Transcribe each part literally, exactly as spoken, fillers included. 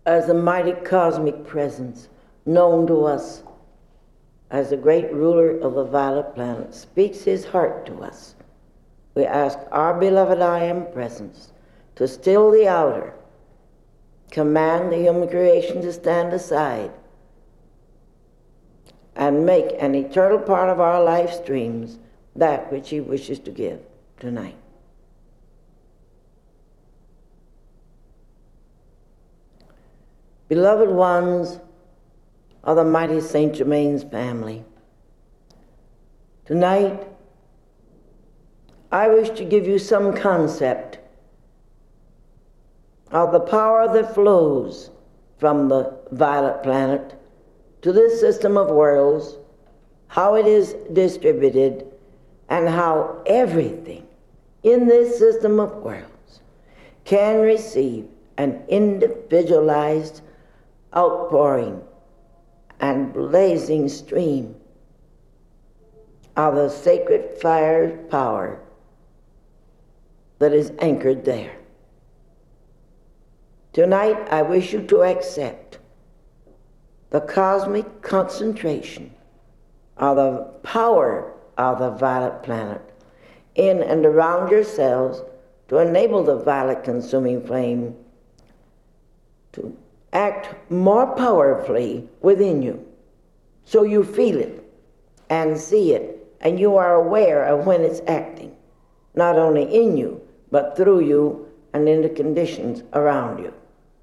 as a mighty cosmic presence known to us as the great ruler of the violet planet, speaks his heart to us. We ask our beloved I Am presence to still the outer, command the human creation to stand aside, and make an eternal part of our life streams that which he wishes to give tonight. Beloved ones of the mighty Saint Germain's family, tonight I wish to give you some concept of the power that flows from the violet planet to this system of worlds, how it is distributed, and how everything in this system of worlds can receive an individualized outpouring and blazing stream of the sacred fire power that is anchored there. Tonight, I wish you to accept the cosmic concentration of the power of the violet planet in and around yourselves to enable the violet consuming flame to act more powerfully within you, so you feel it and see it, and you are aware of when it's acting, not only in you, but through you and in the conditions around you.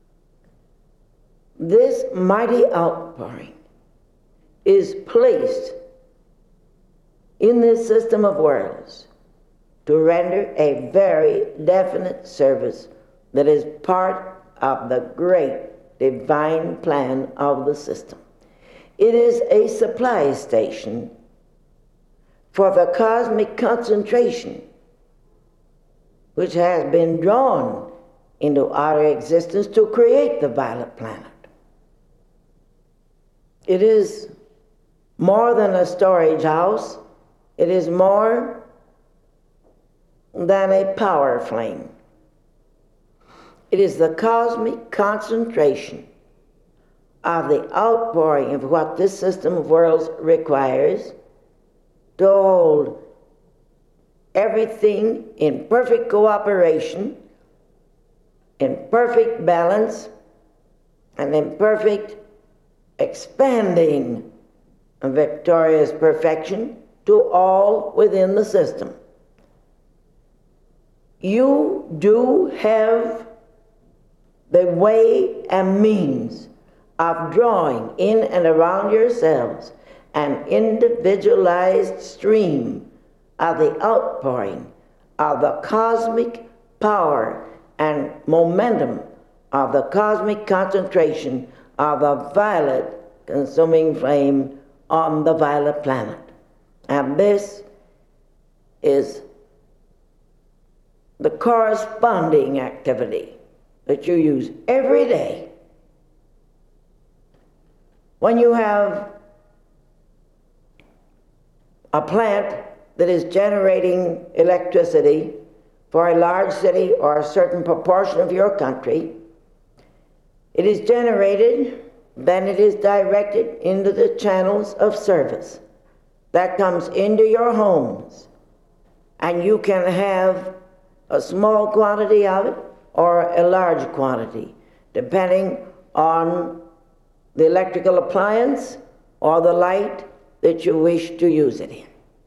This mighty outpouring is placed in this system of worlds to render a very definite service that is part of the great divine plan of the system. It is a supply station for the cosmic concentration which has been drawn into our existence to create the violet planet. It is more than a storage house. It is more than a power flame. It is the cosmic concentration of the outpouring of what this system of worlds requires to hold everything in perfect cooperation, in perfect balance, and in perfect expanding and victorious perfection to all within the system. You do have the way and means of drawing in and around yourselves an individualized stream of the outpouring of the cosmic power and momentum of the cosmic concentration of the violet consuming flame on the violet planet. And this is the corresponding activity that you use every day. When you have a plant that is generating electricity for a large city or a certain proportion of your country, it is generated, then it is directed into the channels of service that comes into your homes, and you can have a small quantity of it or a large quantity, depending on the electrical appliance or the light that you wish to use it in.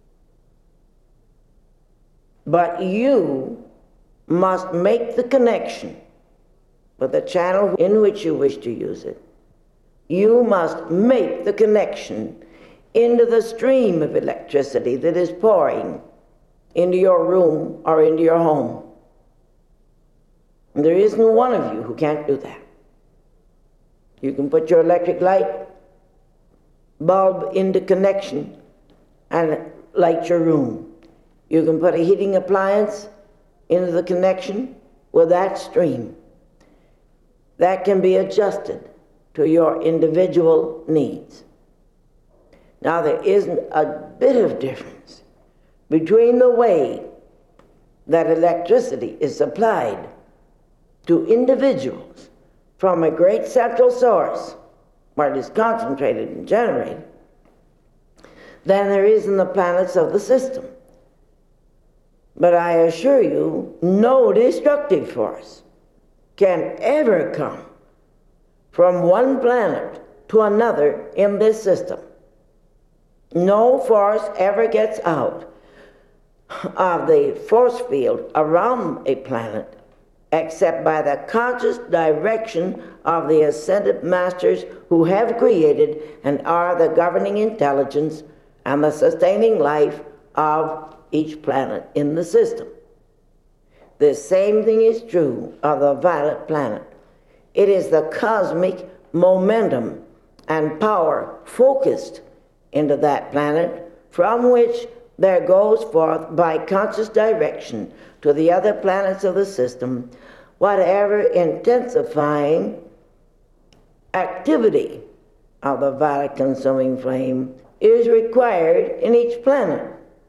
But you must make the connection with the channel in which you wish to use it. You must make the connection into the stream of electricity that is pouring into your room or into your home. And there isn't one of you who can't do that. You can put your electric light bulb into connection and light your room. You can put a heating appliance into the connection with that stream. That can be adjusted to your individual needs. Now, there isn't a bit of difference between the way that electricity is supplied to individuals from a great central source where it is concentrated and generated than there is in the planets of the system. But I assure you, no destructive force can ever come from one planet to another in this system. No force ever gets out of the force field around a planet except by the conscious direction of the ascended masters who have created and are the governing intelligence and the sustaining life of each planet in the system. The same thing is true of the violet planet. It is the cosmic momentum and power focused into that planet from which there goes forth by conscious direction to the other planets of the system whatever intensifying activity of the violet consuming flame is required in each planet.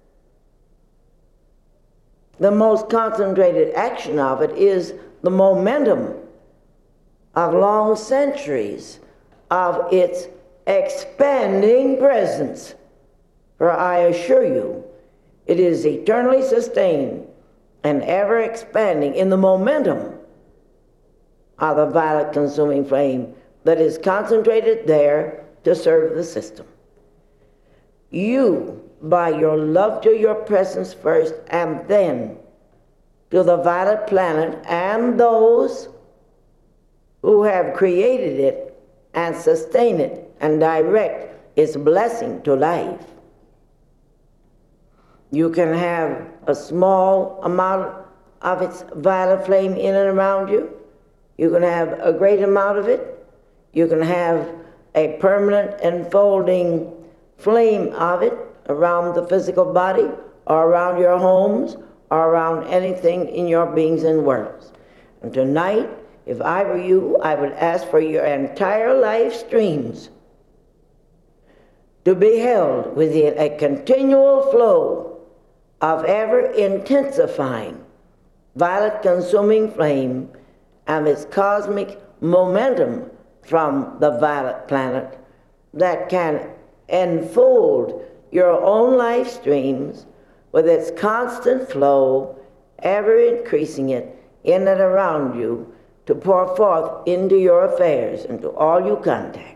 The most concentrated action of it is the momentum of long centuries of its expanding presence. For I assure you, it is eternally sustained and ever expanding in the momentum of the violet consuming flame that is concentrated there to serve the system. You, by your love to your presence first and then to the violet planet and those who have created it and sustain it and direct its blessing to life. You can have a small amount of its violet flame in and around you. You can have a great amount of it. You can have a permanent enfolding flame of it around the physical body or around your homes or around anything in your beings and worlds. And tonight, if I were you, I would ask for your entire life streams to be held within a continual flow of ever-intensifying violet consuming flame and its cosmic momentum from the violet planet that can enfold your own life streams with its constant flow, ever increasing it in and around you to pour forth into your affairs and to all you contact.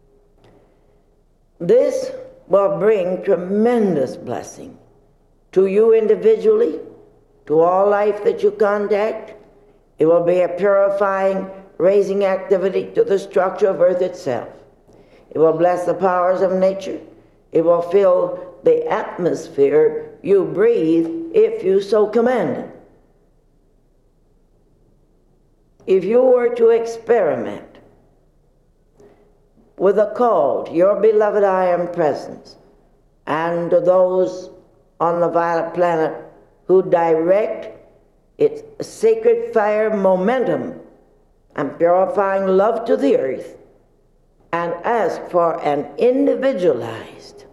This will bring tremendous blessing to you individually, to all life that you contact. It will be a purifying, raising activity to the structure of earth itself. It will bless the powers of nature. It will fill the atmosphere you breathe if you so command it. If you were to experiment with a call to your beloved I Am presence and to those on the violet planet who direct its sacred fire momentum and purifying love to the earth, and ask for an individualized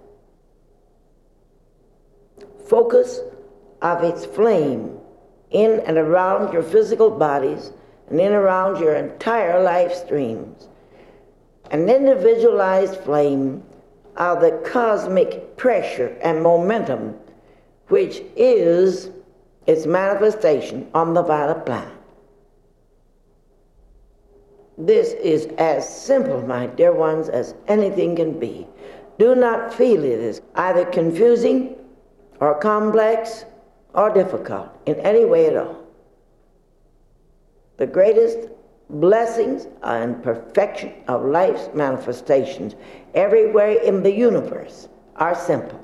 focus of its flame in and around your physical bodies and in and around your entire life streams. An individualized flame of the cosmic pressure and momentum which is its manifestation on the violet planet. This is as simple, my dear ones, as anything can be. Do not feel it as either confusing or complex or difficult in any way at all. The greatest blessings and perfection of life's manifestations everywhere in the universe are simple.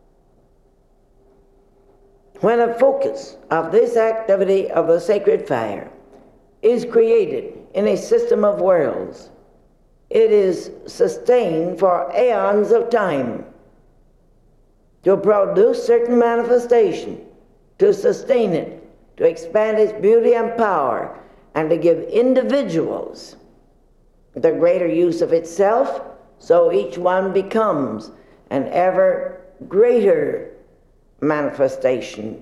When a focus of this activity of the sacred fire is created in a system of worlds, it is sustained for aeons of time to produce certain manifestation, to sustain it, to expand its beauty and power, and to give individuals the greater use of itself, so each one becomes an ever greater manifestation,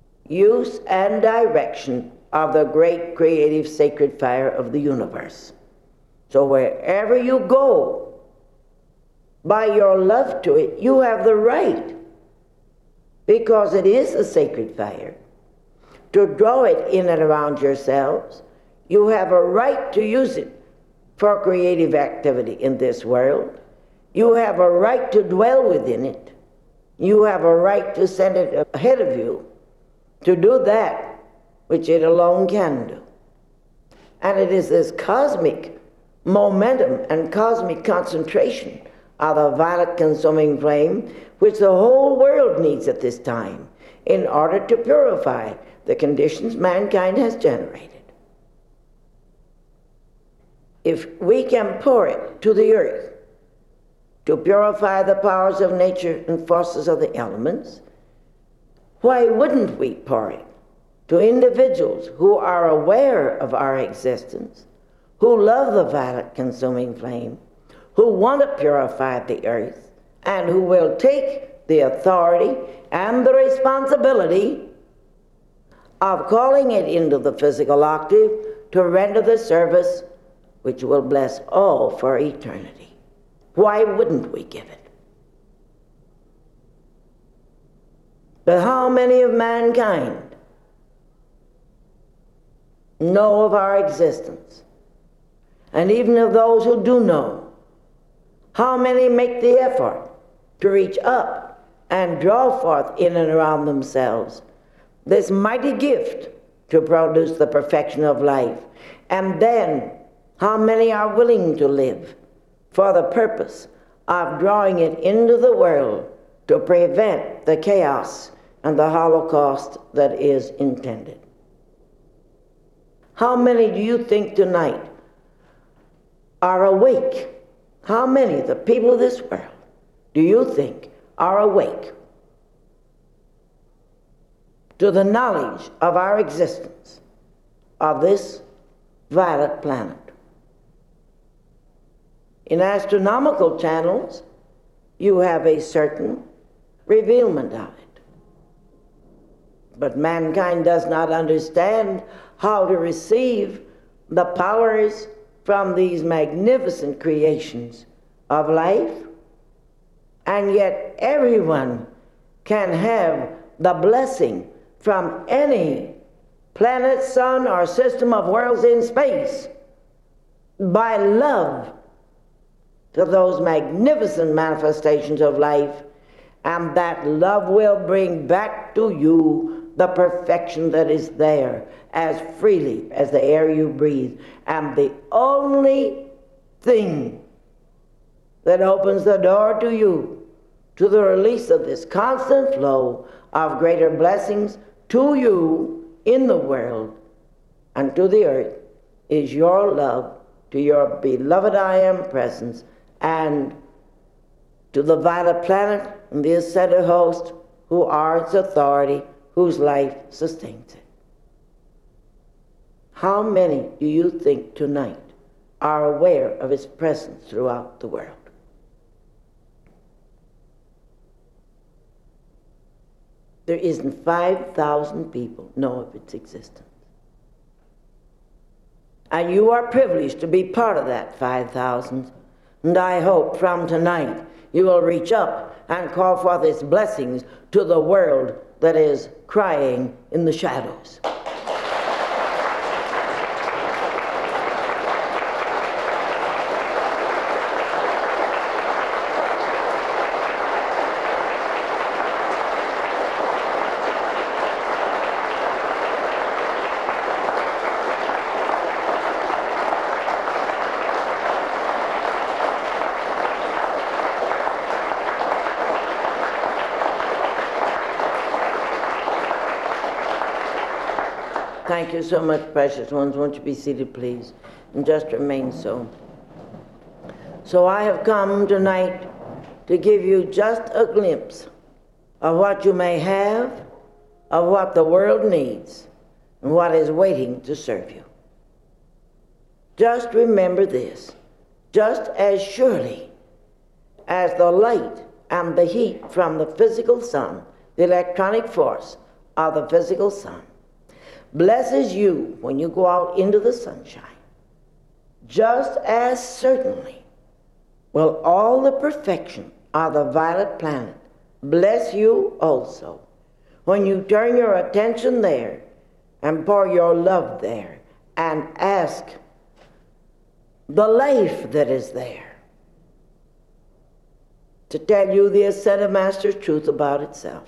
use, and direction of the great creative sacred fire of the universe. So wherever you go, by your love to it, you have the right, because it is a sacred fire, to draw it in and around yourselves. You have a right to use it for creative activity in this world. You have a right to dwell within it. You have a right to send it ahead of you to do that which it alone can do. And it is this cosmic momentum and cosmic concentration of the violet consuming flame which the whole world needs at this time in order to purify the conditions mankind has generated. If we can pour it to the earth to purify the powers of nature and forces of the elements, why wouldn't we pour it to individuals who are aware of our existence, who love the violet consuming flame, who want to purify the earth, and who will take the authority and the responsibility of calling it into the physical octave to render the service which will bless all for eternity? Why wouldn't we give it? But how many of mankind know of our existence? And even of those who do know, how many make the effort to reach up and draw forth in and around themselves this mighty gift to produce the perfection of life? And then, how many are willing to live for the purpose of drawing it into the world to prevent the chaos and the holocaust that is intended? How many do you think tonight are awake? How many of the people of this world do you think are awake to the knowledge of our existence, of this violet planet? In astronomical channels, you have a certain revealment of it. But mankind does not understand how to receive the powers from these magnificent creations of life, and yet everyone can have the blessing from any planet, sun, or system of worlds in space by love to those magnificent manifestations of life, and that love will bring back to you the perfection that is there as freely as the air you breathe. And the only thing that opens the door to you to the release of this constant flow of greater blessings to you in the world and to the earth is your love to your beloved I Am presence, and to the violet planet and the ascended host who are its authority, whose life sustains it. How many do you think tonight are aware of its presence throughout the world? There isn't five thousand people know of its existence. And you are privileged to be part of that five thousand. And I hope from tonight you will reach up and call forth its blessings to the world that is crying in the shadows. Thank you so much, precious ones. Won't you be seated, please, and just remain so. So I have come tonight to give you just a glimpse of what you may have, of what the world needs, and what is waiting to serve you. Just remember this: just as surely as the light and the heat from the physical sun, the electronic force of the physical sun, blesses you when you go out into the sunshine, just as certainly will all the perfection of the violet planet bless you also when you turn your attention there and pour your love there and ask the life that is there to tell you the Ascended Master's truth about itself.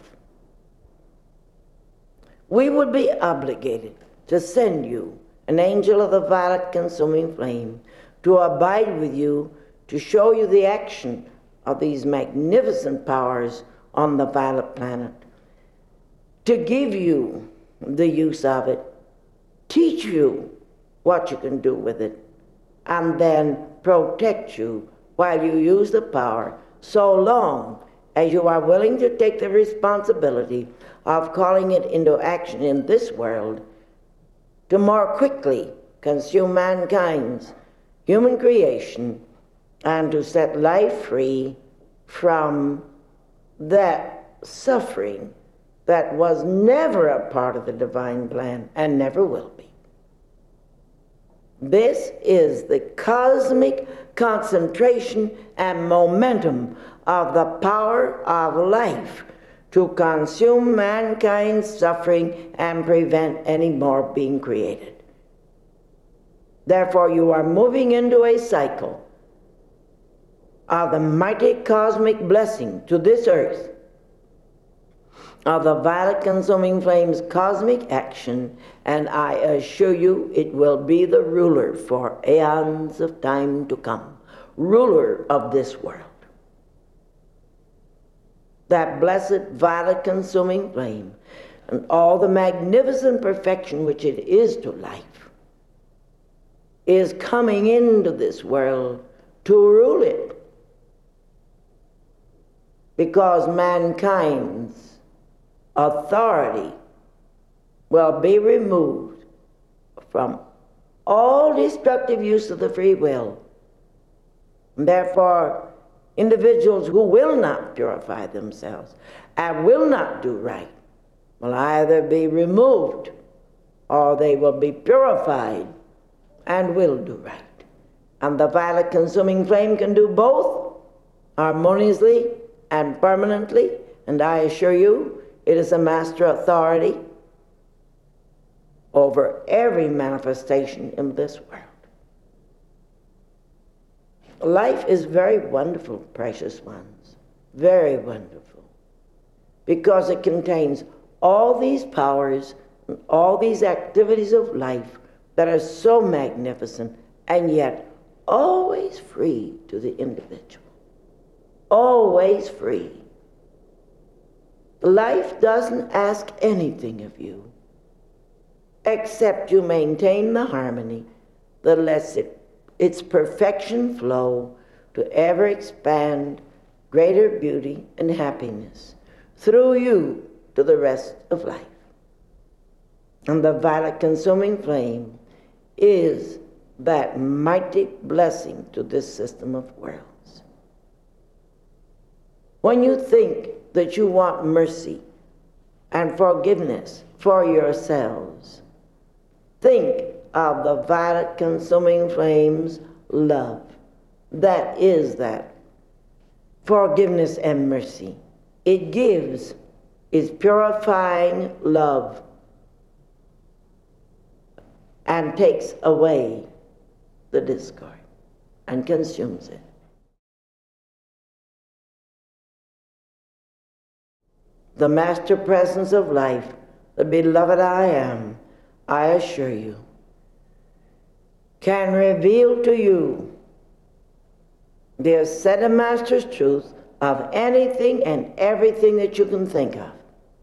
We would be obligated to send you an angel of the violet consuming flame to abide with you, to show you the action of these magnificent powers on the violet planet, to give you the use of it, teach you what you can do with it, and then protect you while you use the power, so long as you are willing to take the responsibility of calling it into action in this world to more quickly consume mankind's human creation and to set life free from that suffering that was never a part of the divine plan and never will be. This is the cosmic concentration and momentum of the power of life to consume mankind's suffering and prevent any more being created. Therefore, you are moving into a cycle of the mighty cosmic blessing to this earth of the violet consuming flame's cosmic action, and I assure you it will be the ruler for aeons of time to come, ruler of this world. That blessed violet consuming flame and all the magnificent perfection which it is to life is coming into this world to rule it, because mankind's authority will be removed from all destructive use of the free will. And therefore, individuals who will not purify themselves and will not do right will either be removed or they will be purified and will do right. And the violet consuming flame can do both harmoniously and permanently, and I assure you it is a master authority over every manifestation in this world. Life is very wonderful, precious ones, very wonderful, because it contains all these powers and all these activities of life that are so magnificent and yet always free to the individual, always free. Life doesn't ask anything of you except you maintain the harmony that lets it, its perfection flow to ever expand greater beauty and happiness through you to the rest of life. And the violet consuming flame is that mighty blessing to this system of worlds. When you think that you want mercy and forgiveness for yourselves, think of the violet consuming flame's love. That is that forgiveness and mercy. It gives its purifying love and takes away the discord and consumes it. The master presence of life, the beloved I am, I assure you, can reveal to you the Ascended Master's truth of anything and everything that you can think of.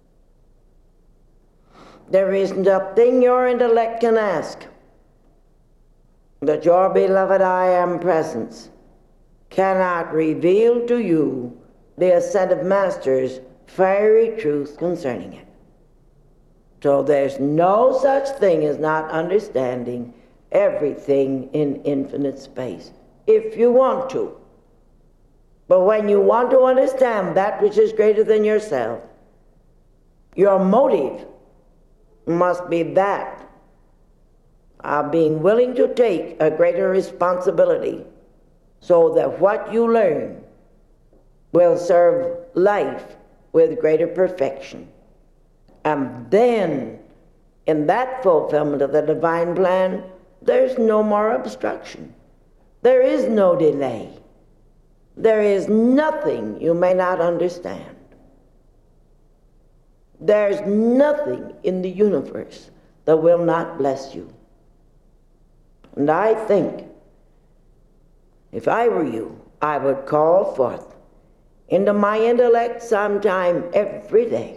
There isn't a thing your intellect can ask that your beloved I am presence cannot reveal to you the Ascended Master's fiery truth concerning it. So there's no such thing as not understanding everything in infinite space, if you want to. But when you want to understand that which is greater than yourself, your motive must be that of being willing to take a greater responsibility so that what you learn will serve life with greater perfection. And then, in that fulfillment of the divine plan, there's no more obstruction. There is no delay. There is nothing you may not understand. There's nothing in the universe that will not bless you. And I think, if I were you, I would call forth into my intellect sometime every day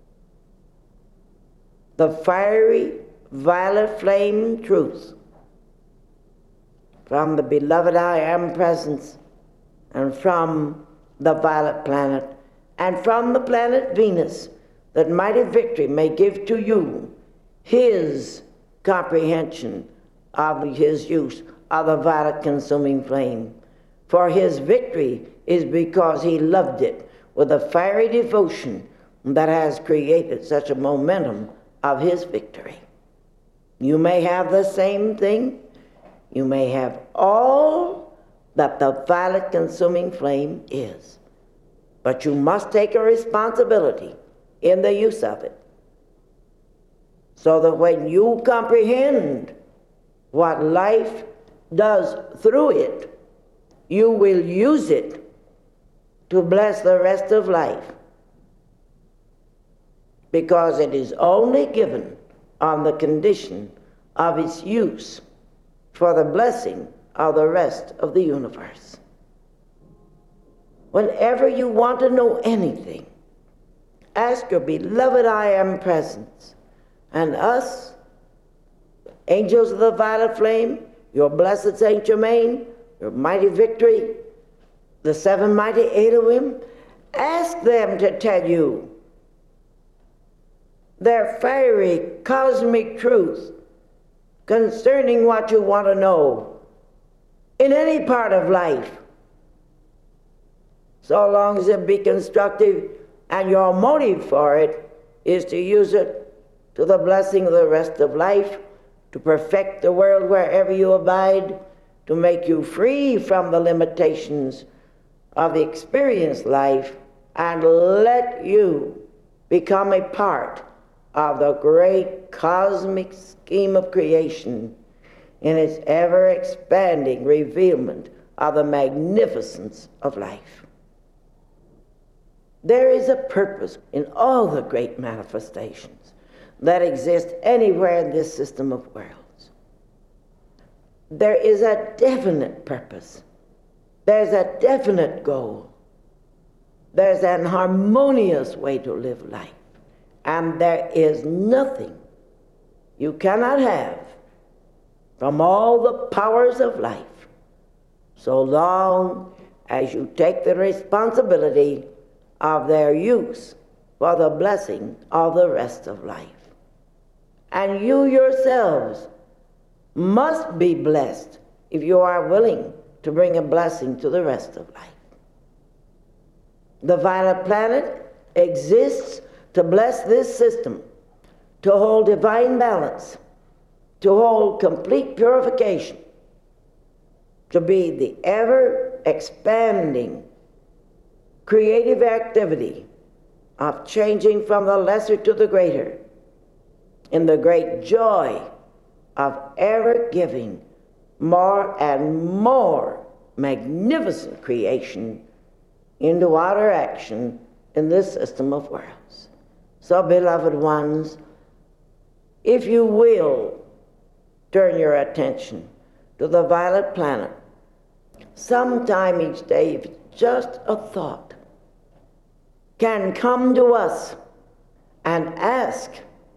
the fiery violet flame truth from the beloved I Am presence, and from the violet planet, and from the planet Venus, that mighty victory may give to you his comprehension of his use of the violet consuming flame. For his victory is because he loved it with a fiery devotion that has created such a momentum of his victory. You may have the same thing. You may have all that the violet consuming flame is. But you must take a responsibility in the use of it, so that when you comprehend what life does through it, you will use it to bless the rest of life, because it is only given on the condition of its use for the blessing of the rest of the universe. Whenever you want to know anything, ask your beloved I Am presence, and us, angels of the violet flame, your blessed Saint Germain, your mighty victory, the seven mighty Elohim, ask them to tell you their fiery cosmic truth concerning what you want to know in any part of life, so long as it be constructive and your motive for it is to use it to the blessing of the rest of life, to perfect the world wherever you abide, to make you free from the limitations of the experienced life, and let you become a part of the great cosmic scheme of creation in its ever-expanding revealment of the magnificence of life. There is a purpose in all the great manifestations that exist anywhere in this system of worlds. There is a definite purpose. There's a definite goal. There's an harmonious way to live life. And there is nothing you cannot have from all the powers of life, so long as you take the responsibility of their use for the blessing of the rest of life. And you yourselves must be blessed if you are willing to bring a blessing to the rest of life. The violet planet exists to bless this system, to hold divine balance, to hold complete purification, to be the ever-expanding creative activity of changing from the lesser to the greater, in the great joy of ever giving more and more magnificent creation into outer action in this system of worlds. So, beloved ones, if you will turn your attention to the violet planet, sometime each day, if just a thought can come to us and ask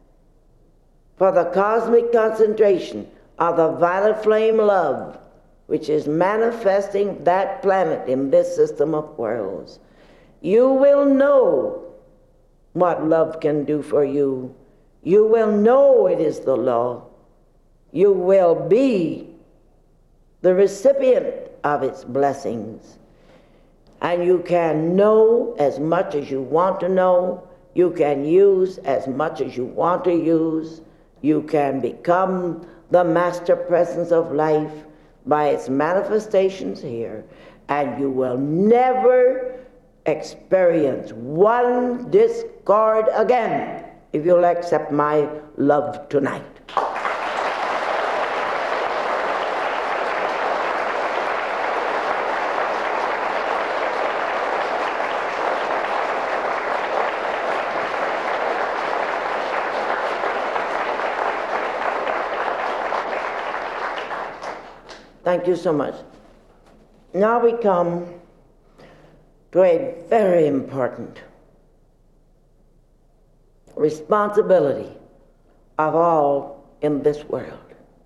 for the cosmic concentration of the violet flame love, which is manifesting that planet in this system of worlds, you will know what love can do for you. You will know it is the law. You will be the recipient of its blessings. And you can know as much as you want to know. You can use as much as you want to use. You can become the master presence of life by its manifestations here, and you will never experience one discord again if you'll accept my love tonight. Thank you so much. Now we come to a very important responsibility of all in this world.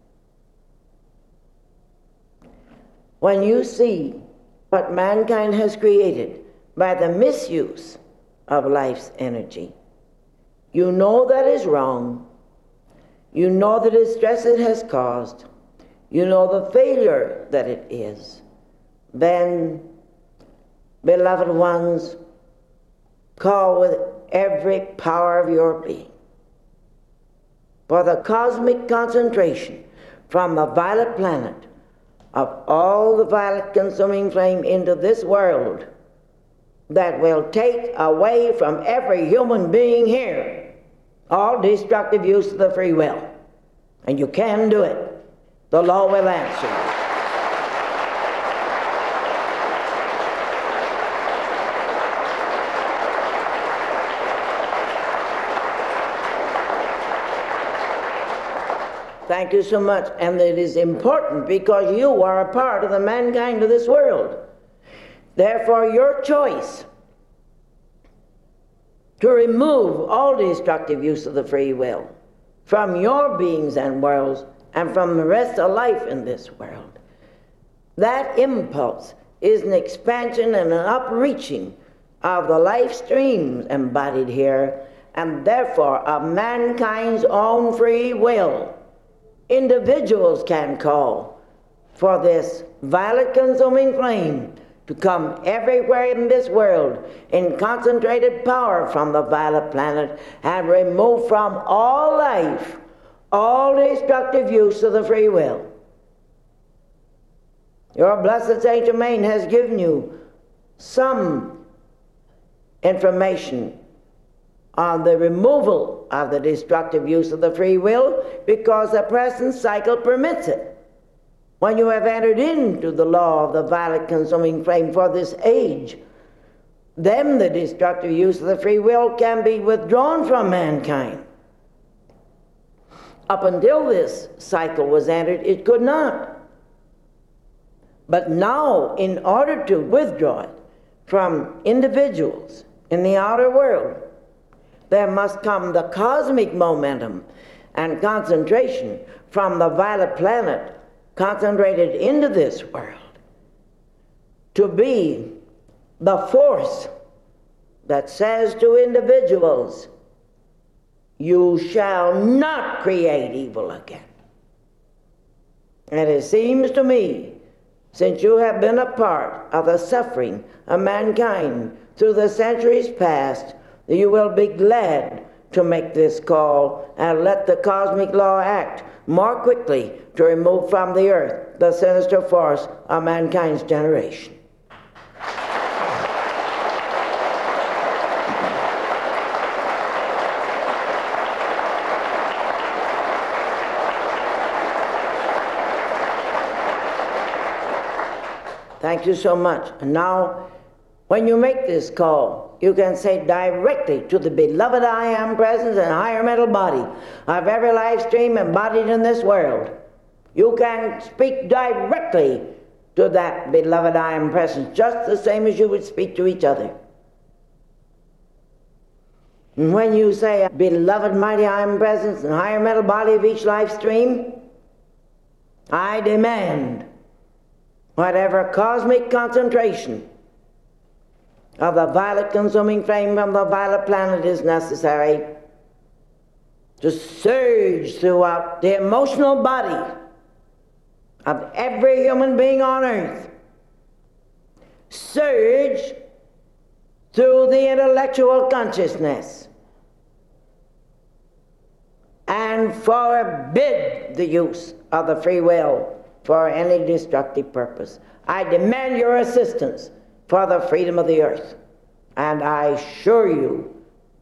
When you see what mankind has created by the misuse of life's energy, you know that is wrong. You know the distress it has caused. You know the failure that it is. Then, beloved ones, call with every power of your being for the cosmic concentration from the violet planet of all the violet consuming flame into this world that will take away from every human being here all destructive use of the free will. And you can do it. The law will answer you. Thank you so much. And it is important because you are a part of the mankind of this world. Therefore, your choice to remove all destructive use of the free will from your beings and worlds and from the rest of life in this world, that impulse is an expansion and an upreaching of the life streams embodied here, and therefore of mankind's own free will. Individuals can call for this violet consuming flame to come everywhere in this world in concentrated power from the violet planet and remove from all life all destructive use of the free will. Your blessed Saint Germain has given you some information on the removal of the destructive use of the free will because the present cycle permits it. When you have entered into the law of the violet consuming flame for this age, then the destructive use of the free will can be withdrawn from mankind. Up until this cycle was entered, it could not. But now, in order to withdraw it from individuals in the outer world, there must come the cosmic momentum and concentration from the violet planet concentrated into this world to be the force that says to individuals, you shall not create evil again. And it seems to me, since you have been a part of the suffering of mankind through the centuries past, that you will be glad to make this call and let the cosmic law act more quickly to remove from the earth the sinister force of mankind's generation. Thank you so much. And now, when you make this call, you can say directly to the beloved I Am presence and higher mental body of every life stream embodied in this world. You can speak directly to that beloved I Am presence, just the same as you would speak to each other. And when you say, beloved mighty I Am presence and higher mental body of each life stream, I demand whatever cosmic concentration of the violet consuming flame from the violet planet is necessary to surge throughout the emotional body of every human being on earth, surge through the intellectual consciousness, and forbid the use of the free will for any destructive purpose. I demand your assistance for the freedom of the earth. And I assure you,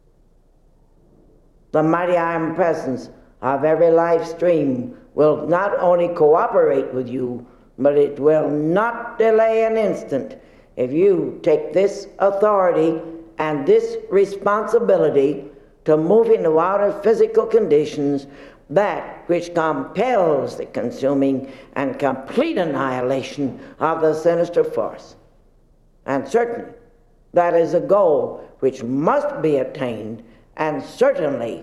the mighty iron presence of every life stream will not only cooperate with you, but it will not delay an instant if you take this authority and this responsibility to move into outer physical conditions, that which compels the consuming and complete annihilation of the sinister force. And certainly, that is a goal which must be attained, and certainly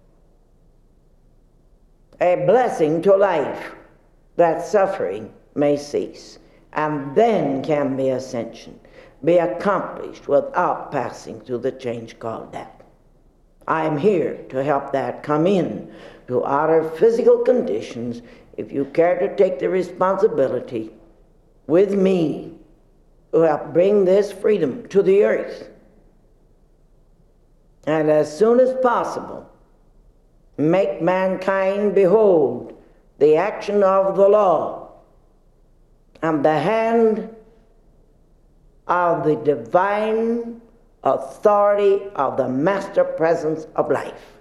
a blessing to life, that suffering may cease, and then can the ascension be accomplished without passing through the change called death. I am here to help that come in to outer physical conditions, if you care to take the responsibility with me to help bring this freedom to the earth. And as soon as possible, make mankind behold the action of the law and the hand of the divine authority of the master presence of life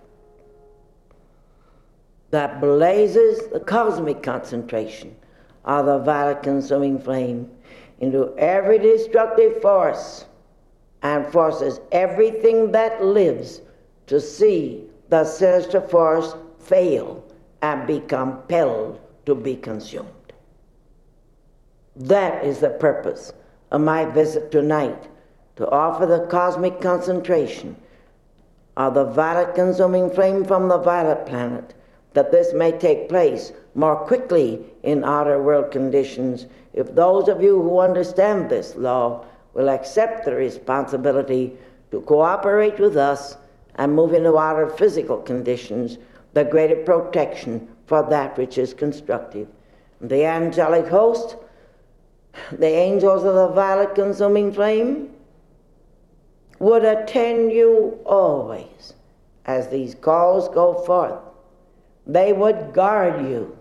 that blazes the cosmic concentration of the violet consuming flame into every destructive force, and forces everything that lives to see the sinister force fail and be compelled to be consumed. That is the purpose of my visit tonight, to offer the cosmic concentration of the violet consuming flame from the violet planet, that this may take place more quickly in outer world conditions, if those of you who understand this law will accept the responsibility to cooperate with us and move into outer physical conditions, the greater protection for that which is constructive. The angelic host, the angels of the violet consuming flame, would attend you always as these calls go forth. They would guard you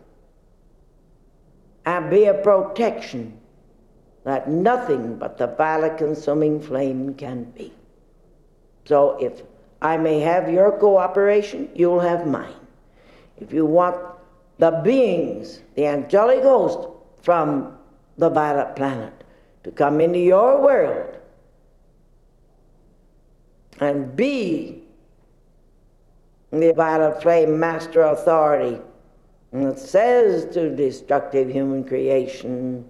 and be a protection that nothing but the violet consuming flame can be. So if I may have your cooperation, you'll have mine. If you want the beings, the angelic host from the violet planet to come into your world and be the violet flame master authority, and it says to destructive human creation,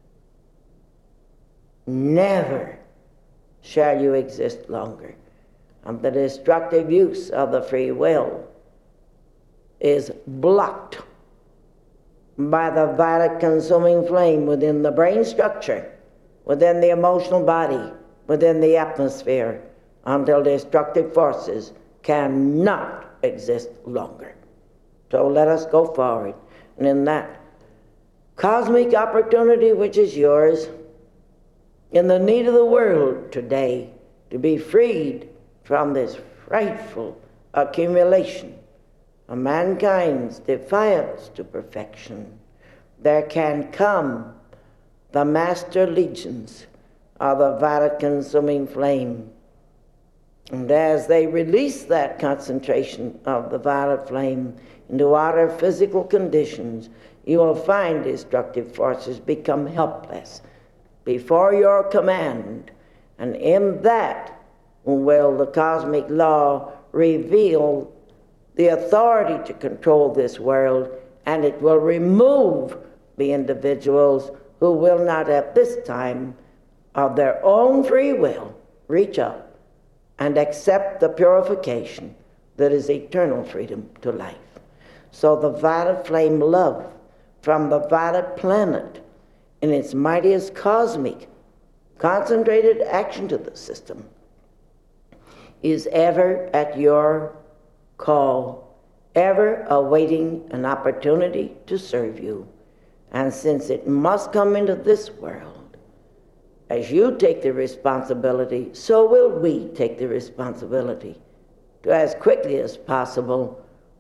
never shall you exist longer. And the destructive use of the free will is blocked by the violet consuming flame within the brain structure, within the emotional body, within the atmosphere, until destructive forces cannot exist longer. So let us go forward, and in that cosmic opportunity which is yours, in the need of the world today to be freed from this frightful accumulation of mankind's defiance to perfection, there can come the master legions of the violet consuming flame. And as they release that concentration of the violet flame into outer physical conditions, you will find destructive forces become helpless before your command. And in that will the cosmic law reveal the authority to control this world, and it will remove the individuals who will not at this time of their own free will reach up and accept the purification that is eternal freedom to life. So the violet flame love from the violet planet in its mightiest cosmic concentrated action to the system is ever at your call, ever awaiting an opportunity to serve you. And since it must come into this world, as you take the responsibility, so will we take the responsibility to, as quickly as possible,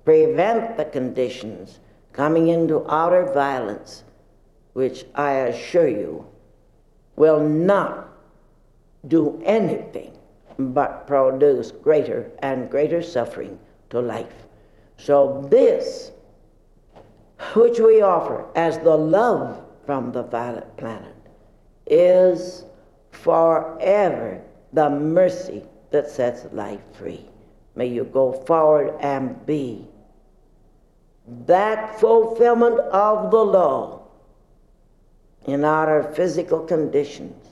prevent the conditions coming into outer violence, which I assure you will not do anything but produce greater and greater suffering to life. So this, which we offer as the love from the violet planet, is forever the mercy that sets life free. May you go forward and be that fulfillment of the law in our physical conditions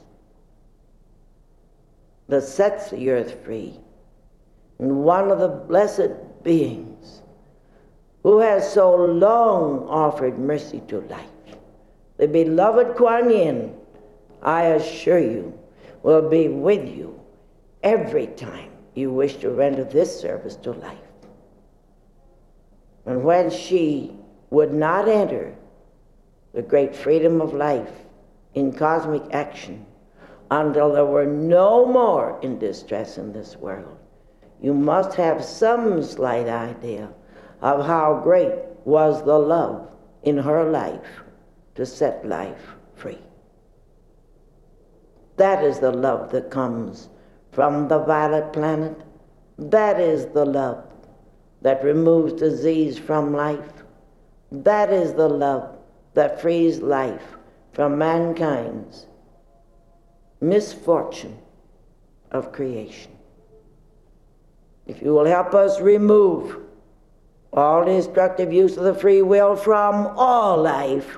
that sets the earth free. And one of the blessed beings who has so long offered mercy to life, the beloved Kuan Yin, I assure you, will be with you every time you wish to render this service to life. And when she would not enter the great freedom of life in cosmic action until there were no more in distress in this world, you must have some slight idea of how great was the love in her life to set life free. That is the love that comes from the violet planet. That is the love that removes disease from life. That is the love that frees life from mankind's misfortune of creation. If you will help us remove all destructive use of the free will from all life,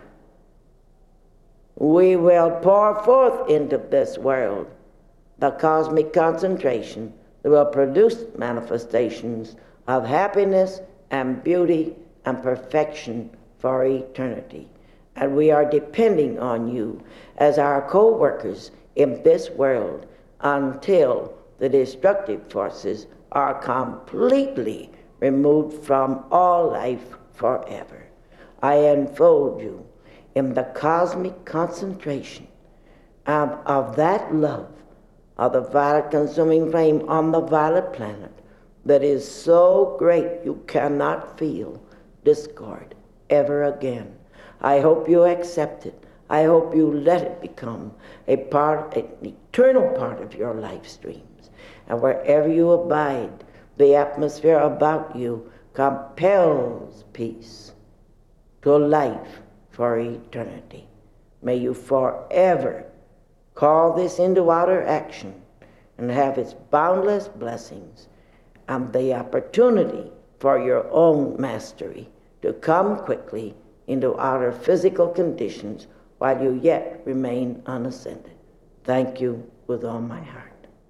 we will pour forth into this world the cosmic concentration that will produce manifestations of happiness and beauty and perfection for eternity. And we are depending on you as our co-workers in this world until the destructive forces are completely removed from all life forever. I enfold you in the cosmic concentration of, of that love of the violet consuming flame on the violet planet that is so great you cannot feel discord ever again. I hope you accept it. I hope you let it become a part, an eternal part of your life streams. And wherever you abide, the atmosphere about you compels peace to life for eternity. May you forever call this into outer action and have its boundless blessings and the opportunity for your own mastery to come quickly into outer physical conditions while you yet remain unascended. Thank you with all my heart.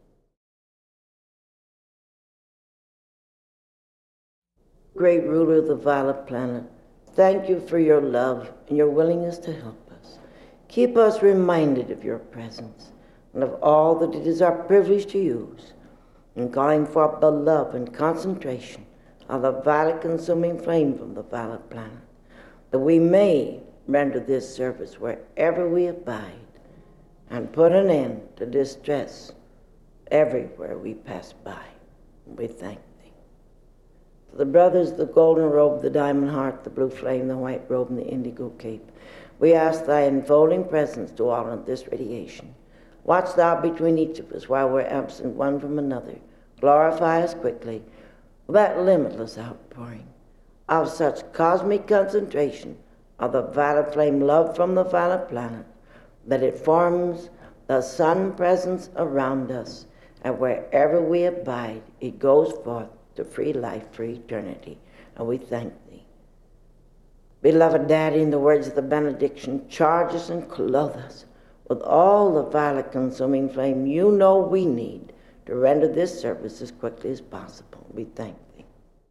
Great ruler of the violet planet, thank you for your love and your willingness to help us. Keep us reminded of your presence and of all that it is our privilege to use in calling forth the love and concentration of the violet consuming flame from the violet planet, that we may render this service wherever we abide and put an end to distress everywhere we pass by. We thank thee. For the brothers, the golden robe, the diamond heart, the blue flame, the white robe, and the indigo cape, we ask thy enfolding presence to all of this radiation. Watch thou between each of us while we're absent one from another. Glorify us quickly with that limitless outpouring of such cosmic concentration of the violet flame love from the violet planet that it forms the sun presence around us, and wherever we abide, it goes forth to free life for eternity. And we thank thee. Beloved Daddy, in the words of the benediction, charge us and clothe us with all the violet consuming flame you know we need to render this service as quickly as possible. We thank thee.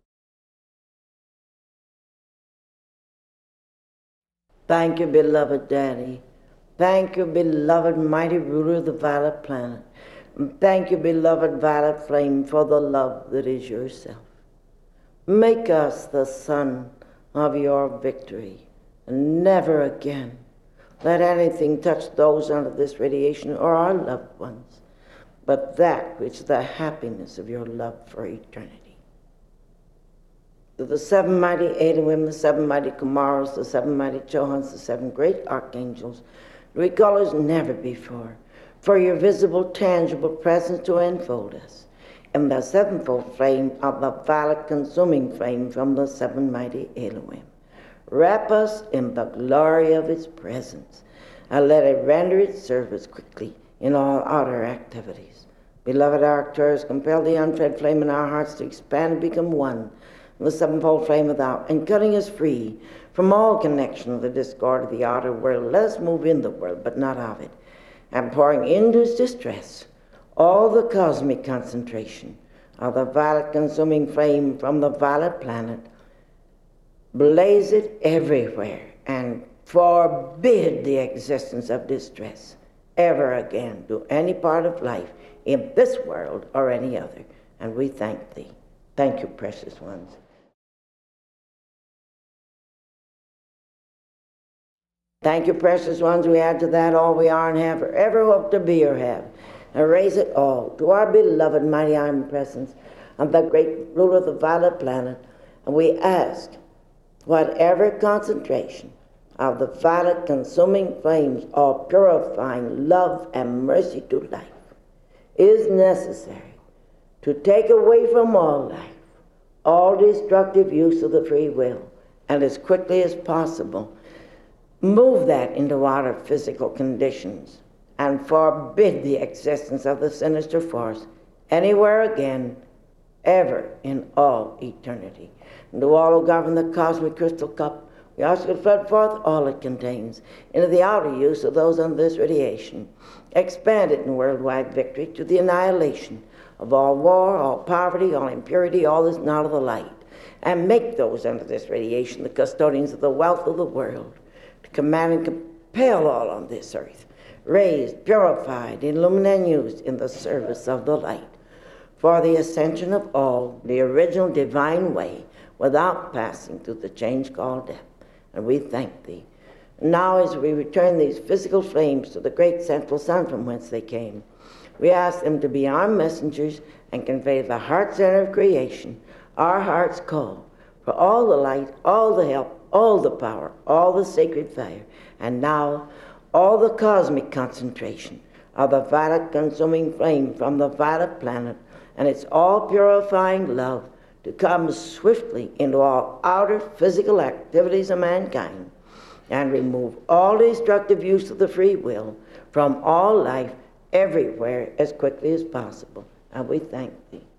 Thank you, beloved Daddy. Thank you, beloved mighty ruler of the violet planet. And thank you, beloved violet flame, for the love that is yourself. Make us the sun of your victory, and never again let anything touch those under this radiation or our loved ones, but that which is the happiness of your love for eternity. to the seven mighty Elohim, the seven mighty Kumaras, the seven mighty Chohans, the seven great archangels, we call as never before, for your visible, tangible presence to enfold us in the sevenfold flame of the violet consuming flame from the seven mighty Elohim. Wrap us in the glory of its presence, and let it render its service quickly in all outer activities. Beloved Arcturus, compel the unfed flame in our hearts to expand and become one, the sevenfold flame without, and cutting us free from all connection of the discord of the outer world. Let us move in the world, but not of it, and pouring into its distress all the cosmic concentration of the violet consuming flame from the violet planet, blaze it everywhere, and forbid the existence of distress ever again to any part of life in this world or any other. And we thank thee. Thank you, precious ones. Thank you, precious ones. We add to that all we are and have or ever hope to be or have, and raise it all to our beloved mighty omnipresence of the great ruler of the violet planet. And we ask whatever concentration of the violet consuming flames, all purifying love and mercy to life, is necessary to take away from all life all destructive use of the free will, and as quickly as possible move that into outer physical conditions and forbid the existence of the sinister force anywhere again, ever in all eternity. And to all who govern the cosmic crystal cup, we ask you to flood forth all it contains into the outer use of those under this radiation. Expand it in worldwide victory to the annihilation of all war, all poverty, all impurity, all that's not of the light. And make those under this radiation the custodians of the wealth of the world, to command and compel all on this earth, raised, purified, illuminated, and used in the service of the light, for the ascension of all, the original divine way, without passing through the change called death. And we thank thee. Now as we return these physical flames to the great central sun from whence they came, we ask them to be our messengers and convey the heart center of creation, our heart's call, for all the light, all the help, all the power, all the sacred fire, and now all the cosmic concentration of the violet consuming flame from the violet planet and its all purifying love to come swiftly into all outer physical activities of mankind and remove all destructive use of the free will from all life everywhere as quickly as possible. And we thank thee.